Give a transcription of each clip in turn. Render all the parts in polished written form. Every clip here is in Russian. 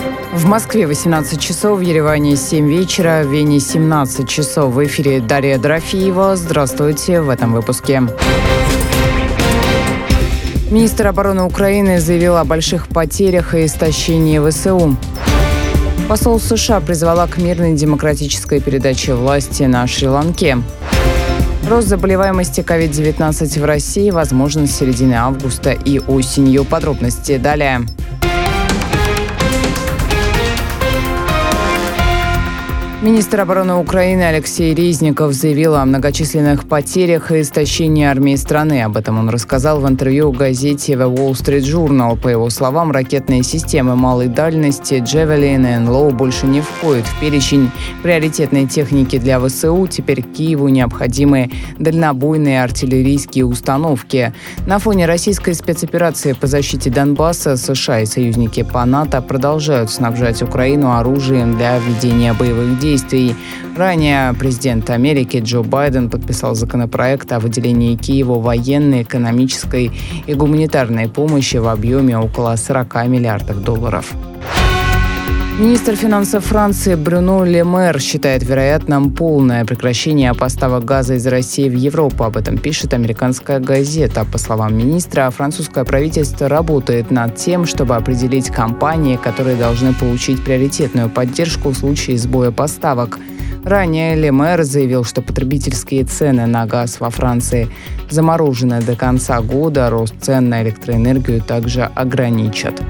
В Москве 18 часов, в Ереване 7 вечера, в Вене 17 часов. В эфире Дарья Дорофеева. Здравствуйте в этом выпуске. Министр обороны Украины заявил о больших потерях и истощении ВСУ. Посол США призвала к мирной демократической передаче власти на Шри-Ланке. Рост заболеваемости COVID-19 в России возможен с середины августа и осенью. Подробности далее. Министр обороны Украины Алексей Резников заявил о многочисленных потерях и истощении армии страны. Об этом он рассказал в интервью газете The Wall Street Journal. По его словам, ракетные системы малой дальности Javelin и НЛО больше не входят в перечень приоритетной техники для ВСУ. Теперь Киеву необходимы дальнобойные артиллерийские установки. На фоне российской спецоперации по защите Донбасса США и союзники по НАТО продолжают снабжать Украину оружием для ведения боевых действий. Ранее президент Америки Джо Байден подписал законопроект о выделении Киеву военной, экономической и гуманитарной помощи в объеме около 40 миллиардов долларов. Министр финансов Франции Брюно Ле Мэр считает вероятным полное прекращение поставок газа из России в Европу. Об этом пишет американская газета. По словам министра, французское правительство работает над тем, чтобы определить компании, которые должны получить приоритетную поддержку в случае сбоя поставок. Ранее Ле Мэр заявил, что потребительские цены на газ во Франции заморожены до конца года, рост цен на электроэнергию также ограничат.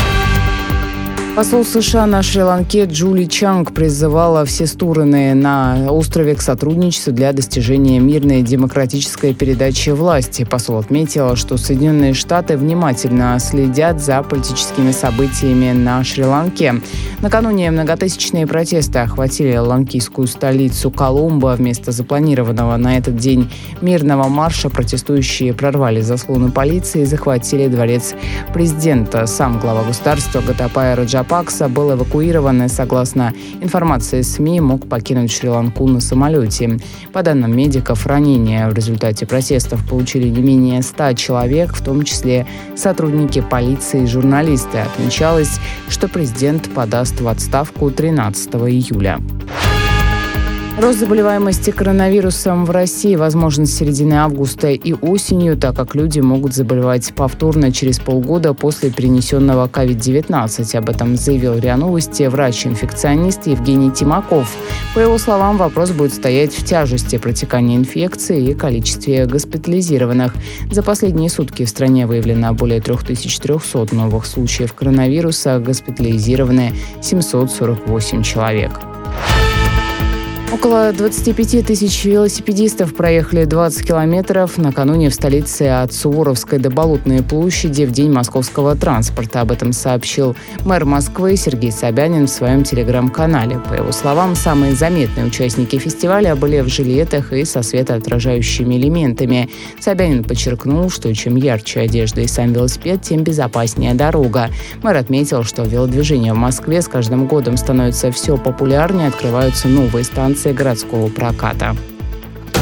Посол США на Шри-Ланке Джули Чанг призывала все стороны на острове к сотрудничеству для достижения мирной демократической передачи власти. Посол отметила, что Соединенные Штаты внимательно следят за политическими событиями на Шри-Ланке. Накануне многотысячные протесты охватили ланкийскую столицу Коломбо. Вместо запланированного на этот день мирного марша протестующие прорвали заслоны полиции и захватили дворец президента. Сам глава государства Готабая Раджапакса был эвакуирован и, согласно информации СМИ, мог покинуть Шри-Ланку на самолете. По данным медиков, ранения в результате протестов получили не менее 100 человек, в том числе сотрудники полиции и журналисты. Отмечалось, что президент подаст в отставку 13 июля. Рост заболеваемости коронавирусом в России возможен с середины августа и осенью, так как люди могут заболевать повторно через полгода после перенесенного COVID-19. Об этом заявил РИА Новости врач-инфекционист Евгений Тимаков. По его словам, вопрос будет стоять в тяжести протекания инфекции и количестве госпитализированных. За последние сутки в стране выявлено более 3300 новых случаев коронавируса, госпитализированы 748 человек. Около 25 тысяч велосипедистов проехали 20 километров накануне в столице от Суворовской до Болотной площади в День московского транспорта. Об этом сообщил мэр Москвы Сергей Собянин в своем телеграм-канале. По его словам, самые заметные участники фестиваля были в жилетах и со светоотражающими элементами. Собянин подчеркнул, что чем ярче одежда и сам велосипед, тем безопаснее дорога. Мэр отметил, что велодвижение в Москве с каждым годом становится все популярнее, открываются новые станции городского проката.